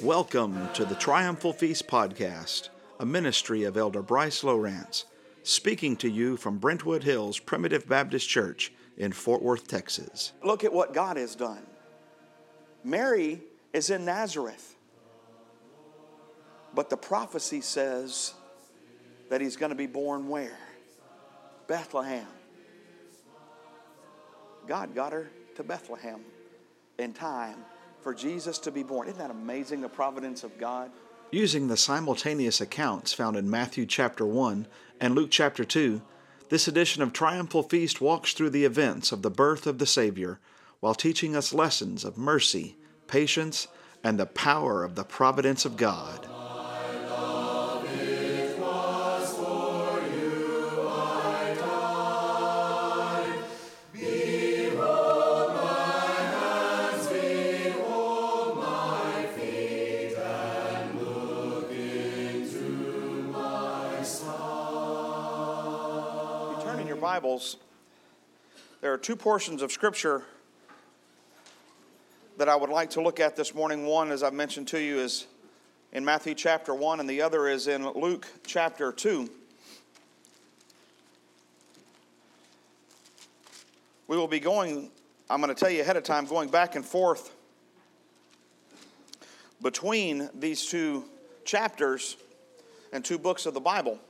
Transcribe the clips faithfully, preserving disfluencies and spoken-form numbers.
Welcome to the Triumphal Feast Podcast, a ministry of Elder Bryce Lowrance, speaking to you from Brentwood Hills Primitive Baptist Church in Fort Worth, Texas. Look at what God has done. Mary is in Nazareth, but the prophecy says that he's going to be born where? Bethlehem. God got her to Bethlehem in time for Jesus to be born. Isn't that amazing, the providence of God? Using the simultaneous accounts found in Matthew chapter one and Luke chapter two, this edition of Triumphal Feast walks through the events of the birth of the Savior while teaching us lessons of mercy, patience, and the power of the providence of God. Bibles, there are two portions of Scripture that I would like to look at this morning. One, as I've mentioned to you, is in Matthew chapter one, and the other is in Luke chapter two. We will be going, I'm going to tell you ahead of time, going back and forth between these two chapters and two books of the Bible,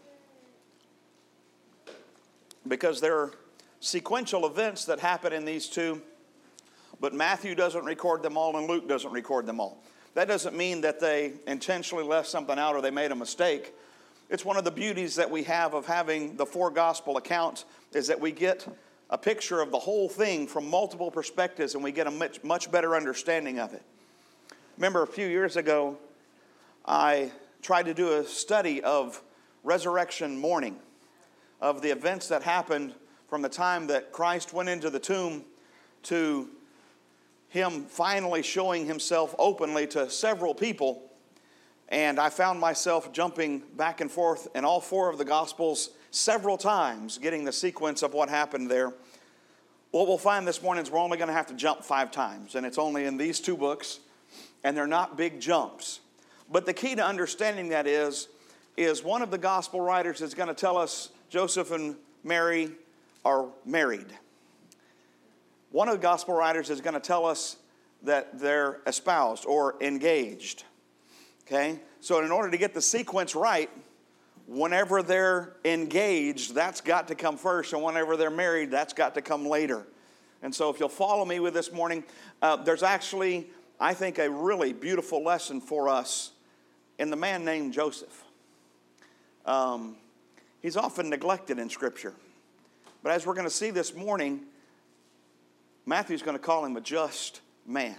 because there are sequential events that happen in these two, but Matthew doesn't record them all and Luke doesn't record them all. That doesn't mean that they intentionally left something out or they made a mistake. It's one of the beauties that we have of having the four gospel accounts, is that we get a picture of the whole thing from multiple perspectives and we get a much, much better understanding of it. Remember, a few years ago, I tried to do a study of resurrection morning, of the events that happened from the time that Christ went into the tomb to him finally showing himself openly to several people. And I found myself jumping back and forth in all four of the Gospels several times, getting the sequence of what happened there. What we'll find this morning is we're only going to have to jump five times, and it's only in these two books, and they're not big jumps. But the key to understanding that is, is one of the Gospel writers is going to tell us Joseph and Mary are married. One of the gospel writers is going to tell us that they're espoused or engaged. Okay? So in order to get the sequence right, whenever they're engaged, that's got to come first. And whenever they're married, that's got to come later. And so if you'll follow me with this morning, uh, there's actually, I think, a really beautiful lesson for us in the man named Joseph. Um... He's often neglected in Scripture. But as we're going to see this morning, Matthew's going to call him a just man.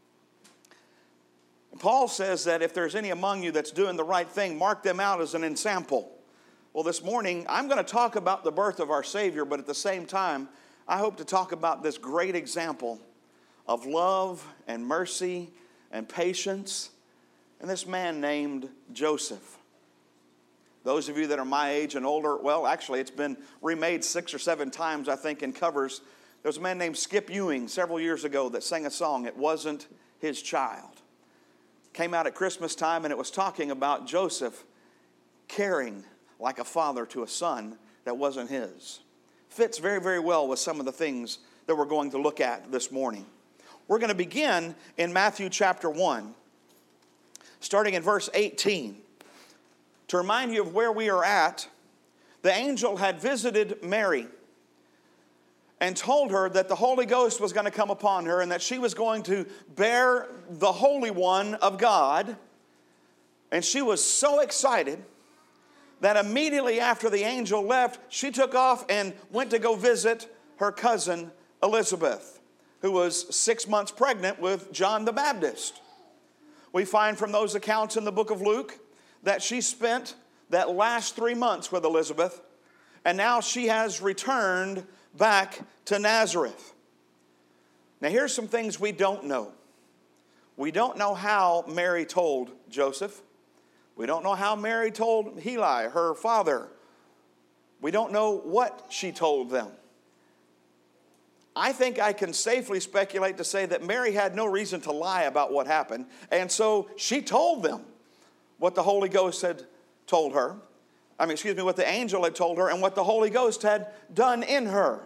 And Paul says that if there's any among you that's doing the right thing, mark them out as an ensample. Well, this morning, I'm going to talk about the birth of our Savior, but at the same time, I hope to talk about this great example of love and mercy and patience, and this man named Joseph. Those of you that are my age and older, well, actually, it's been remade six or seven times, I think, in covers. There was a man named Skip Ewing several years ago that sang a song, It Wasn't His Child. Came out at Christmas time, and it was talking about Joseph caring like a father to a son that wasn't his. Fits very, very well with some of the things that we're going to look at this morning. We're going to begin in Matthew chapter one, starting in verse eighteen. To remind you of where we are at, the angel had visited Mary and told her that the Holy Ghost was going to come upon her and that she was going to bear the Holy One of God. And she was so excited that immediately after the angel left, she took off and went to go visit her cousin Elizabeth, who was six months pregnant with John the Baptist. We find from those accounts in the book of Luke that she spent that last three months with Elizabeth, and now she has returned back to Nazareth. Now here's some things we don't know. We don't know how Mary told Joseph. We don't know how Mary told Heli, her father. We don't know what she told them. I think I can safely speculate to say that Mary had no reason to lie about what happened. And so she told them what the Holy Ghost had told her. I mean, excuse me, what the angel had told her and what the Holy Ghost had done in her.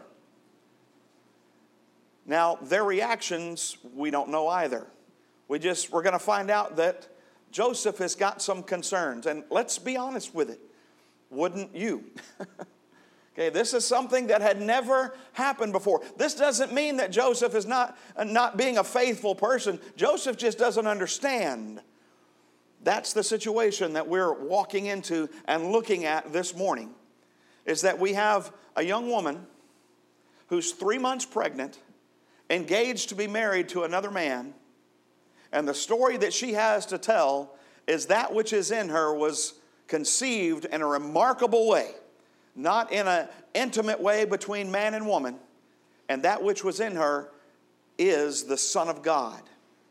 Now, their reactions, we don't know either. We just, we're going to find out that Joseph has got some concerns. And let's be honest with it. Wouldn't you? Okay, this is something that had never happened before. This doesn't mean that Joseph is not, not being a faithful person. Joseph just doesn't understand. That's the situation that we're walking into and looking at this morning, is that we have a young woman who's three months pregnant, engaged to be married to another man, and the story that she has to tell is that which is in her was conceived in a remarkable way. Not in an intimate way between man and woman. And that which was in her is the Son of God.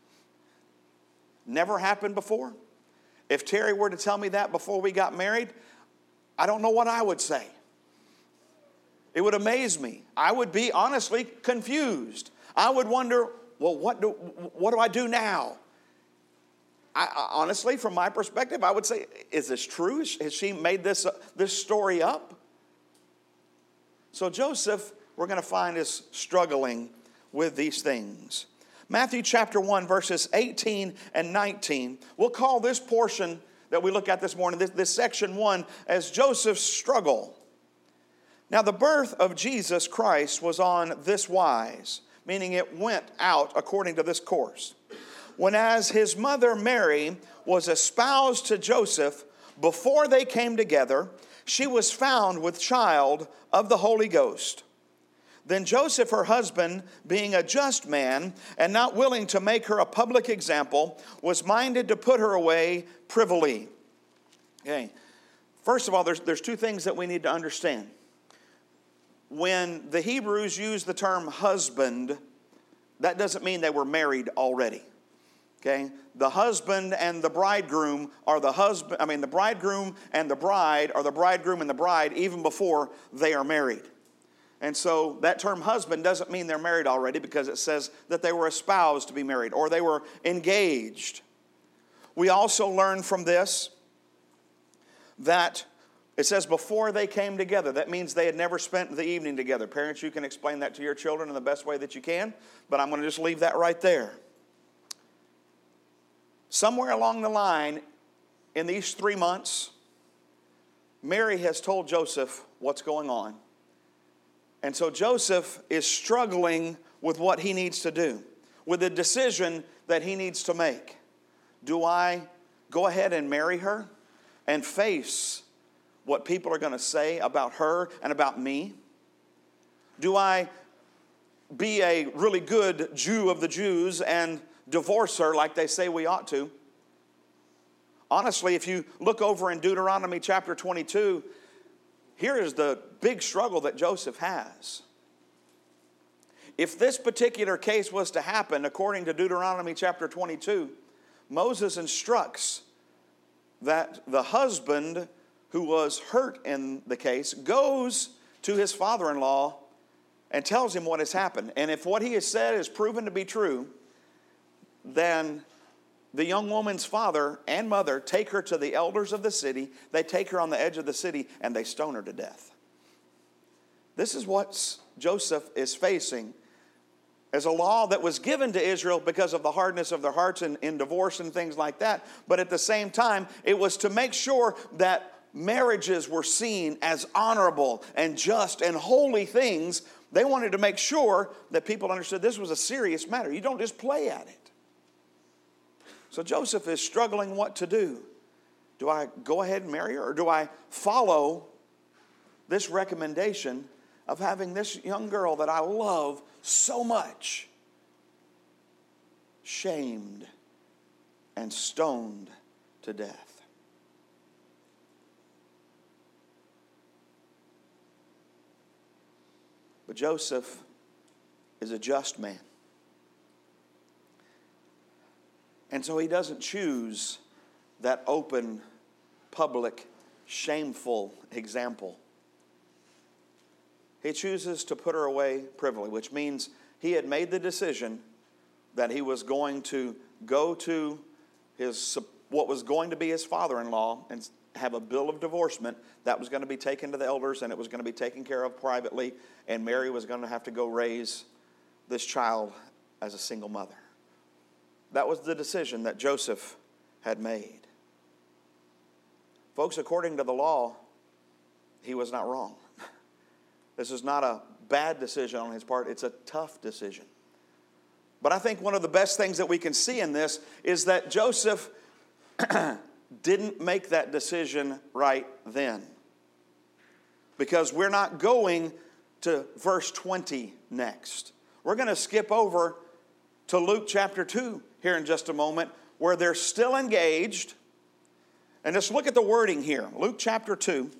Never happened before. If Terry were to tell me that before we got married, I don't know what I would say. It would amaze me. I would be honestly confused. I would wonder, well, what do, what do I do now? I, honestly, from my perspective, I would say, is this true? Has she made this, uh, this story up? So Joseph, we're going to find, is struggling with these things. Matthew chapter one, verses eighteen and nineteen. We'll call this portion that we look at this morning, this, this section one, as Joseph's struggle. Now the birth of Jesus Christ was on this wise, meaning it went out according to this course. When as his mother Mary was espoused to Joseph, before they came together, she was found with child of the Holy Ghost. Then Joseph, her husband, being a just man and not willing to make her a public example, was minded to put her away privily. Okay. First of all, there's, there's two things that we need to understand. When the Hebrews use the term husband, that doesn't mean they were married already. Okay, the husband and the bridegroom are the husband, I mean the bridegroom and the bride are the bridegroom and the bride even before they are married. And so that term husband doesn't mean they're married already, because it says that they were espoused to be married or they were engaged. We also learn from this that it says before they came together. That means they had never spent the evening together. Parents, you can explain that to your children in the best way that you can, but I'm going to just leave that right there. Somewhere along the line, in these three months, Mary has told Joseph what's going on. And so Joseph is struggling with what he needs to do, with the decision that he needs to make. Do I go ahead and marry her and face what people are going to say about her and about me? Do I be a really good Jew of the Jews and divorce her like they say we ought to? Honestly, if you look over in Deuteronomy chapter twenty-two, here is the big struggle that Joseph has. If this particular case was to happen, according to Deuteronomy chapter twenty-two, Moses instructs that the husband who was hurt in the case goes to his father-in-law and tells him what has happened. And if what he has said is proven to be true, then the young woman's father and mother take her to the elders of the city. They take her on the edge of the city and they stone her to death. This is what Joseph is facing as a law that was given to Israel because of the hardness of their hearts in, in divorce and things like that. But at the same time, it was to make sure that marriages were seen as honorable and just and holy things. They wanted to make sure that people understood this was a serious matter. You don't just play at it. So Joseph is struggling what to do. Do I go ahead and marry her, or do I follow this recommendation of having this young girl that I love so much shamed and stoned to death? But Joseph is a just man. And so he doesn't choose that open, public, shameful example. he chooses to put her away privily, which means he had made the decision that he was going to go to his what was going to be his father-in-law and have a bill of divorcement that was going to be taken to the elders, and it was going to be taken care of privately, and Mary was going to have to go raise this child as a single mother. That was the decision that Joseph had made. Folks, according to the law, he was not wrong. This is not a bad decision on his part. It's a tough decision. But I think one of the best things that we can see in this is that Joseph didn't make that decision right then. Because we're not going to verse twenty next. We're going to skip over to Luke chapter two here in just a moment, where they're still engaged. And just look at the wording here. Luke chapter two.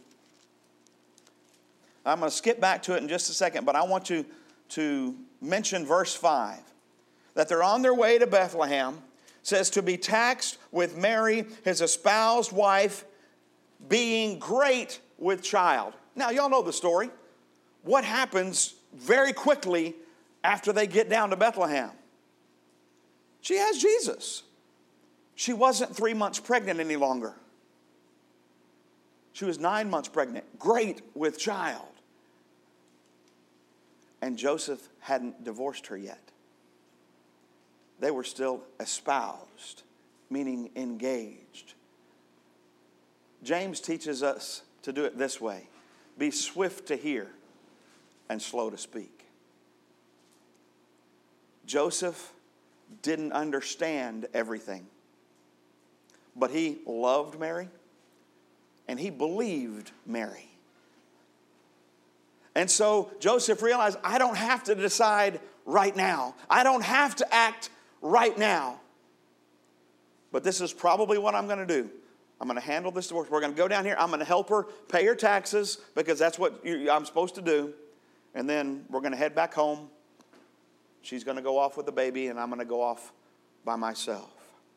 I'm going to skip back to it in just a second, but I want to, to mention verse five. That they're on their way to Bethlehem. It says to be taxed with Mary, his espoused wife, being great with child. Now, y'all know the story. What happens very quickly after they get down to Bethlehem? She has Jesus. She wasn't three months pregnant any longer. She was nine months pregnant, great with child. And Joseph hadn't divorced her yet. They were still espoused, meaning engaged. James teaches us to do it this way. Be swift to hear and slow to speak. Joseph didn't understand everything, but he loved Mary and he believed Mary. And so Joseph realized, I don't have to decide right now. I don't have to act right now. But this is probably what I'm going to do. I'm going to handle this divorce. We're going to go down here. I'm going to help her pay her taxes because that's what you, I'm supposed to do. And then we're going to head back home. She's going to go off with the baby, and I'm going to go off by myself.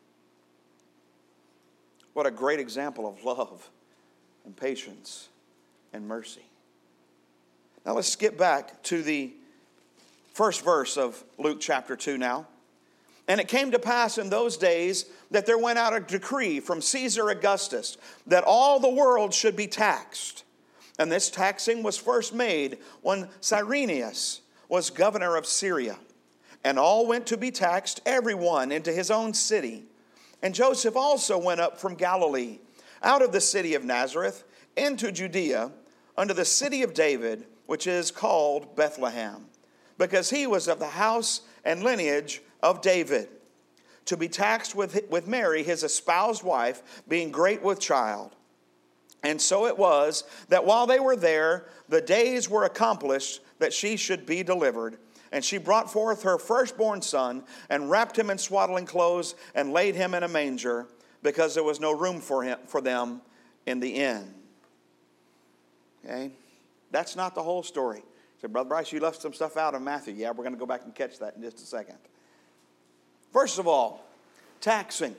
What a great example of love and patience and mercy. Now let's skip back to the first verse of Luke chapter two now. And it came to pass in those days that there went out a decree from Caesar Augustus that all the world should be taxed. And this taxing was first made when Cyrenius was governor of Syria. And all went to be taxed, everyone into his own city. And Joseph also went up from Galilee, out of the city of Nazareth, into Judea, unto the city of David, which is called Bethlehem, because he was of the house and lineage of David, to be taxed with, with Mary, his espoused wife, being great with child. And so it was that while they were there, the days were accomplished that she should be delivered. And she brought forth her firstborn son, and wrapped him in swaddling clothes, and laid him in a manger, because there was no room for him for them in the inn. Okay? That's not the whole story. So, Brother Bryce, you left some stuff out of Matthew. Yeah, we're going to go back and catch that in just a second. First of all, taxing.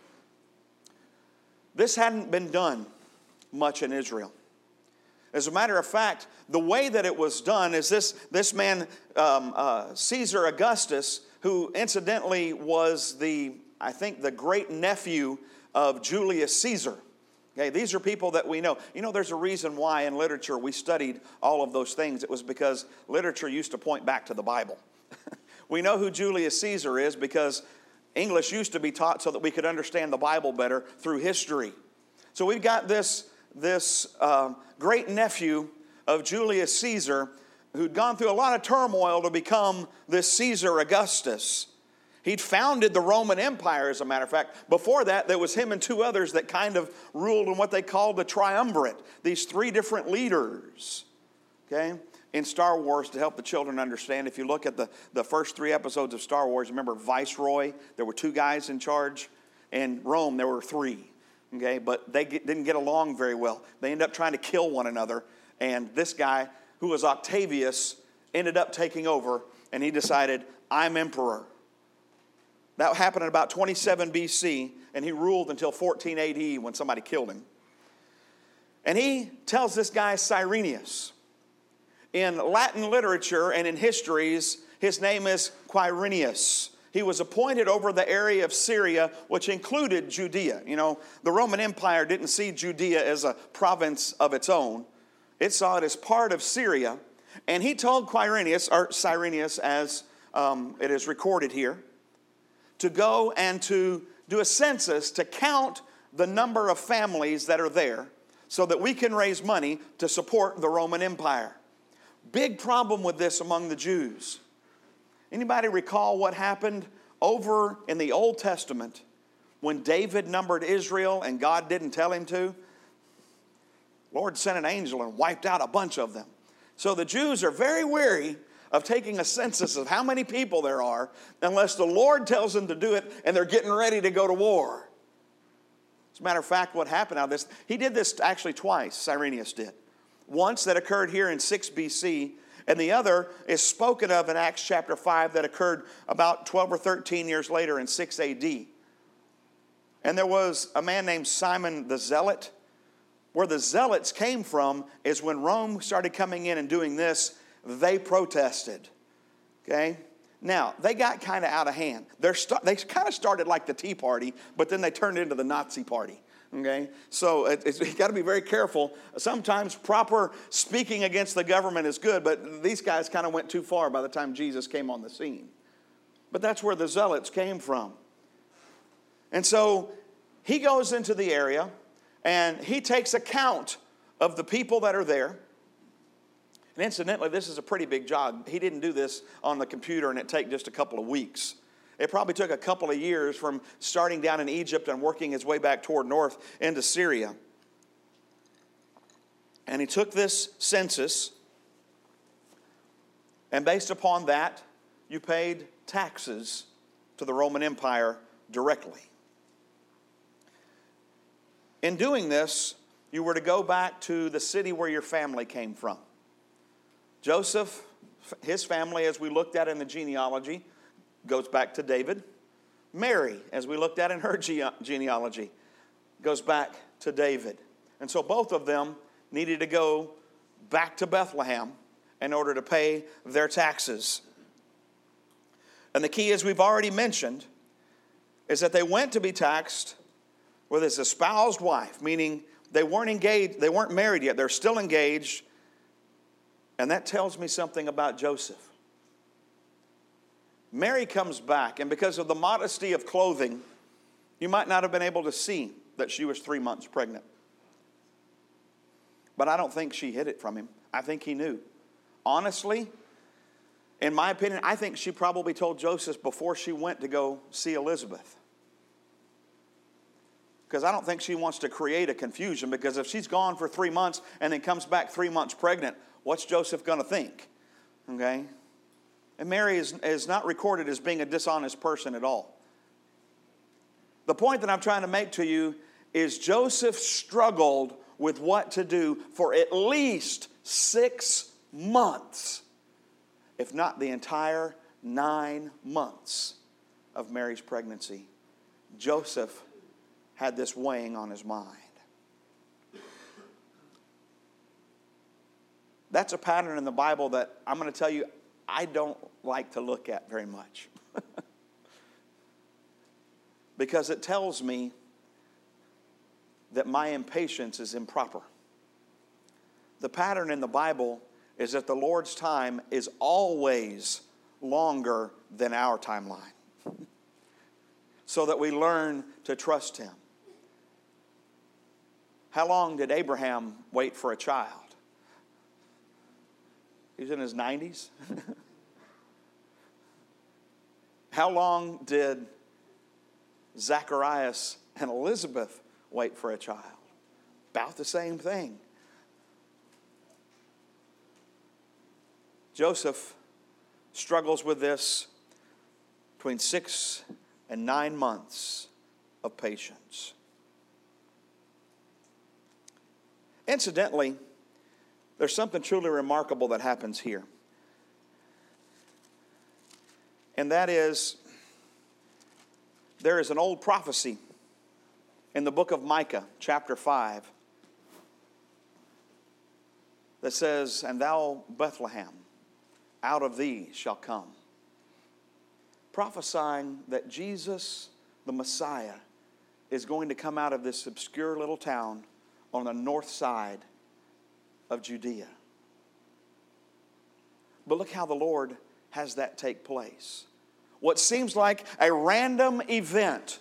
This hadn't been done much in Israel. As a matter of fact, the way that it was done is this, this man, um, uh, Caesar Augustus, who incidentally was the, I think, the great nephew of Julius Caesar. Okay, these are people that we know. You know, there's a reason why in literature we studied all of those things. It was because literature used to point back to the Bible. We know who Julius Caesar is because English used to be taught so that we could understand the Bible better through history. So we've got this, this um, great nephew of Julius Caesar who'd gone through a lot of turmoil to become this Caesar Augustus. He'd founded the Roman Empire, as a matter of fact. Before that, there was him and two others that kind of ruled in what they called the triumvirate. These three different leaders, okay, in Star Wars, to help the children understand. If you look at the, the first three episodes of Star Wars, remember Viceroy? There were two guys in charge. In Rome, there were three, okay, but they get, didn't get along very well. They ended up trying to kill one another, and this guy, who was Octavius, ended up taking over, and he decided, I'm emperor. That happened in about twenty-seven B C, and he ruled until fourteen A D when somebody killed him. And he tells this guy, Cyrenius, In Latin literature and in histories, his name is Quirinius. He was appointed over the area of Syria, which included Judea. You know, the Roman Empire didn't see Judea as a province of its own. It saw it as part of Syria. And he told Quirinius, or Cyrenius as um, it is recorded here, to go and to do a census to count the number of families that are there so that we can raise money to support the Roman Empire. Big problem with this among the Jews. Anybody recall what happened over in the Old Testament when David numbered Israel and God didn't tell him to? Lord sent an angel and wiped out a bunch of them. So the Jews are very wary of taking a census of how many people there are unless the Lord tells them to do it and they're getting ready to go to war. As a matter of fact, what happened out of this, he did this actually twice, Cyrenius did. Once that occurred here in six B C, and the other is spoken of in Acts chapter five that occurred about twelve or thirteen years later in six A D. And there was a man named Simon the Zealot. Where the Zealots came from is when Rome started coming in and doing this, they protested. Okay? Now, they got kind of out of hand. They're st- they kind of started like the Tea Party, but then they turned into the Nazi Party. Okay? So it, it's, you've got to be very careful. Sometimes proper speaking against the government is good, but these guys kind of went too far by the time Jesus came on the scene. But that's where the Zealots came from. And so he goes into the area, and he takes account of the people that are there. And incidentally, this is a pretty big job. He didn't do this on the computer and it take just a couple of weeks. It probably took a couple of years from starting down in Egypt and working his way back toward north into Syria. And he took this census, and based upon that, you paid taxes to the Roman Empire directly. In doing this, you were to go back to the city where your family came from. Joseph, his family, as we looked at in the genealogy, goes back to David. Mary, as we looked at in her ge- genealogy, goes back to David. And so both of them needed to go back to Bethlehem in order to pay their taxes. And the key, as we've already mentioned, is that they went to be taxed with his espoused wife, meaning they weren't engaged, they weren't married yet, they're still engaged. And that tells me something about Joseph. Mary comes back, and because of the modesty of clothing, you might not have been able to see that she was three months pregnant. But I don't think she hid it from him. I think he knew. Honestly, in my opinion, I think she probably told Joseph before she went to go see Elizabeth. Because I don't think she wants to create a confusion, because if she's gone for three months and then comes back three months pregnant, what's Joseph going to think? Okay? And Mary is, is not recorded as being a dishonest person at all. The point that I'm trying to make to you is Joseph struggled with what to do for at least six months, if not the entire nine months of Mary's pregnancy. Joseph had this weighing on his mind. That's a pattern in the Bible that I'm going to tell you I don't like to look at very much. Because it tells me that my impatience is improper. The pattern in the Bible is that the Lord's time is always longer than our timeline. So that we learn to trust Him. How long did Abraham wait for a child? He was in his nineties. How long did Zacharias and Elizabeth wait for a child? About the same thing. Joseph struggles with this between six and nine months of patience. Incidentally, there's something truly remarkable that happens here. And that is, there is an old prophecy in the book of Micah, chapter five. that says, "And thou, Bethlehem, out of thee shall come," prophesying that Jesus, the Messiah, is going to come out of this obscure little town on the north side of Judea. But look how the Lord has that take place. What seems like a random event,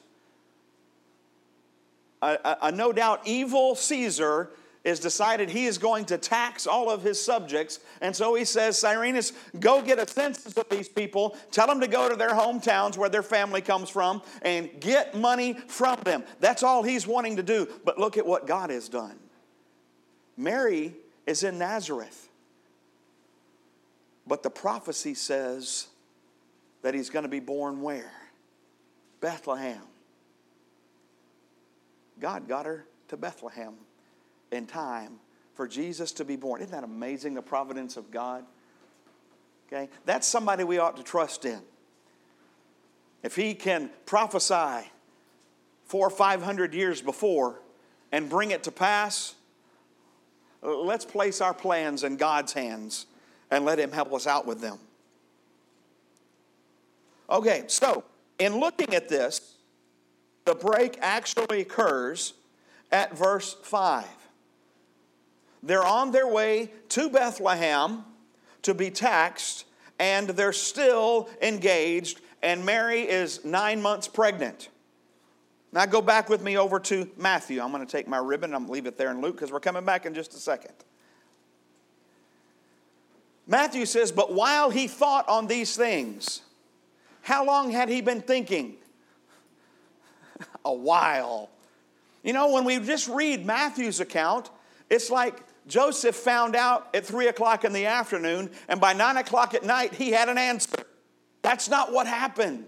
a, a, a no doubt evil Caesar is decided he is going to tax all of his subjects. And so he says, "Cyrenius, go get a census of these people. Tell them to go to their hometowns where their family comes from and get money from them." That's all he's wanting to do. But look at what God has done. Mary is in Nazareth. But the prophecy says that he's going to be born where? Bethlehem. God got her to Bethlehem in time for Jesus to be born. Isn't that amazing, the providence of God? Okay, that's somebody we ought to trust in. If he can prophesy four or five hundred years before and bring it to pass, let's place our plans in God's hands and let him help us out with them. Okay, so in looking at this, the break actually occurs at verse five. They're on their way to Bethlehem to be taxed, and they're still engaged, and Mary is nine months pregnant. Now go back with me over to Matthew. I'm going to take my ribbon and I'm going to leave it there in Luke because we're coming back in just a second. Matthew says, "But while he thought on these things," how long had he been thinking? A while. You know, when we just read Matthew's account, it's like Joseph found out at three o'clock in the afternoon, and by nine o'clock at night, he had an answer. That's not what happened.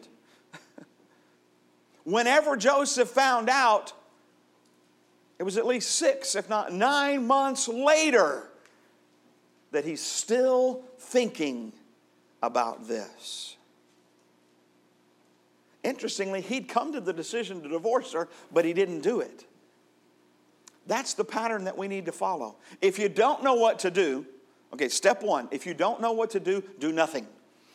Whenever Joseph found out, it was at least six, if not nine months later, that he's still thinking about this. Interestingly, he'd come to the decision to divorce her, but he didn't do it. That's the pattern that we need to follow. If you don't know what to do, okay, step one, if you don't know what to do, do nothing.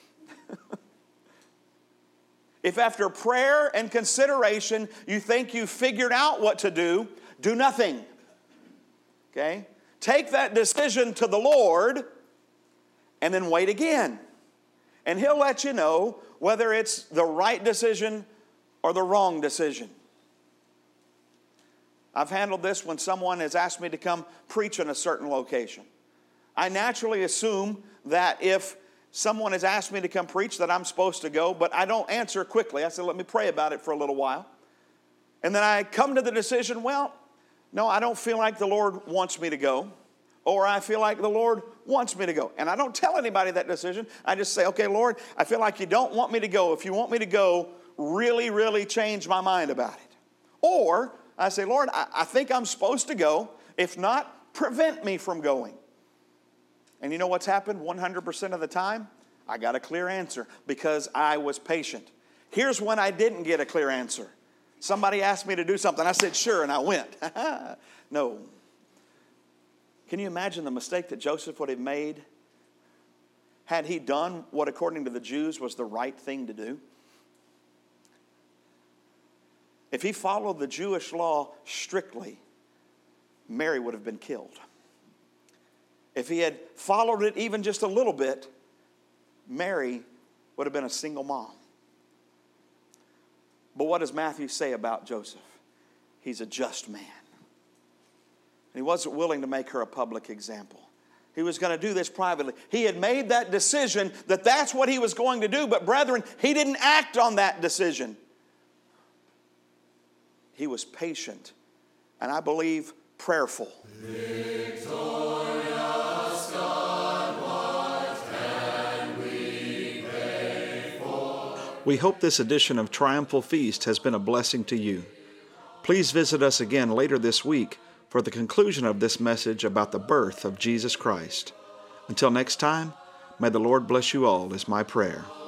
If after prayer and consideration you think you've figured out what to do, do nothing. Okay? Take that decision to the Lord and then wait again. And he'll let you know whether it's the right decision or the wrong decision. I've handled this when someone has asked me to come preach in a certain location. I naturally assume that if someone has asked me to come preach that I'm supposed to go, but I don't answer quickly. I say, let me pray about it for a little while. And then I come to the decision, well, no, I don't feel like the Lord wants me to go. Or I feel like the Lord wants me to go. And I don't tell anybody that decision. I just say, okay, Lord, I feel like you don't want me to go. If you want me to go, really, really change my mind about it. Or I say, Lord, I, I think I'm supposed to go. If not, prevent me from going. And you know what's happened one hundred percent of the time? I got a clear answer because I was patient. Here's when I didn't get a clear answer. Somebody asked me to do something. I said, sure, and I went. No. Can you imagine the mistake that Joseph would have made had he done what, according to the Jews, was the right thing to do? If he followed the Jewish law strictly, Mary would have been killed. If he had followed it even just a little bit, Mary would have been a single mom. But what does Matthew say about Joseph? He's a just man. And he wasn't willing to make her a public example. He was going to do this privately. He had made that decision that that's what he was going to do. But brethren, he didn't act on that decision. He was patient and I believe prayerful. Victorious God, what can we pray for? We hope this edition of Triumphal Feast has been a blessing to you. Please visit us again later this week for the conclusion of this message about the birth of Jesus Christ. Until next time, may the Lord bless you all is my prayer.